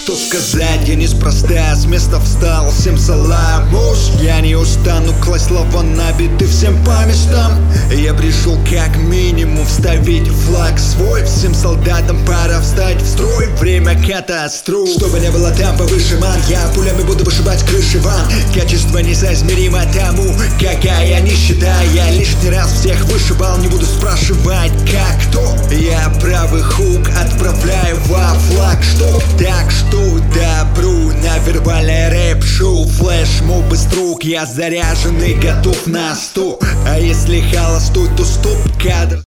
Что сказать, я неспроста с места встал. Всем салам, муж, я не устану класть слова на биты всем по местам. Я пришел как минимум вставить флаг свой. Всем солдатам пора встать в строй, время катастроф. Чтобы не было там повыше ман, я пулями буду вышибать крыши ван. Качество несоизмеримо тому, какая нищета. Я лишний раз всех вышибал, не буду спрашивать как кто. Я правый хук отправляю во флаг, что так что добру на вербальное рэп-шоу. Флэш-моб из рук, я заряжен и готов на 100. А если холостой, то стоп-кадр.